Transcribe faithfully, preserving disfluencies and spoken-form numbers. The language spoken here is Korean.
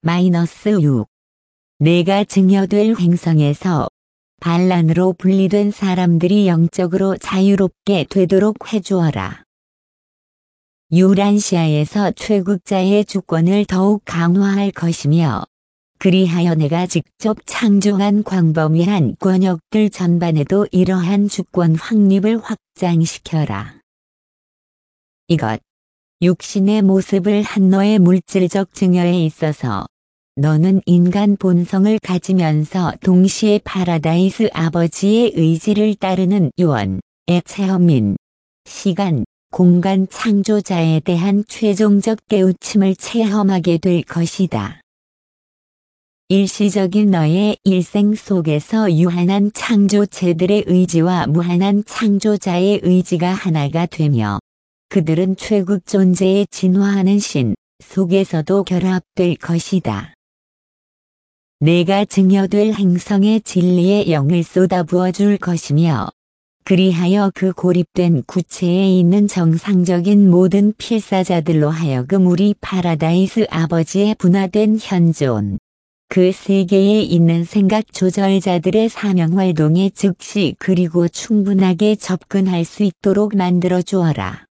육. 내가 증여될 행성에서 반란으로 분리된 사람들이 영적으로 자유롭게 되도록 해주어라. 유란시아에서 최국자의 주권을 더욱 강화할 것이며 그리하여 내가 직접 창조한 광범위한 권역들 전반에도 이러한 주권 확립을 확장시켜라. 이것, 육신의 모습을 한 너의 물질적 증여에 있어서 너는 인간 본성을 가지면서 동시에 파라다이스 아버지의 의지를 따르는 유언의 체험인, 시간, 공간 창조자에 대한 최종적 깨우침을 체험하게 될 것이다. 일시적인 너의 일생 속에서 유한한 창조체들의 의지와 무한한 창조자의 의지가 하나가 되며 그들은 최국 존재에 진화하는 신 속에서도 결합될 것이다. 내가 증여될 행성의 진리의 영을 쏟아부어 줄 것이며 그리하여 그 고립된 구체에 있는 정상적인 모든 필사자들로 하여금 우리 파라다이스 아버지의 분화된 현존, 그 세계에 있는 생각 조절자들의 사명활동에 즉시 그리고 충분하게 접근할 수 있도록 만들어 주어라.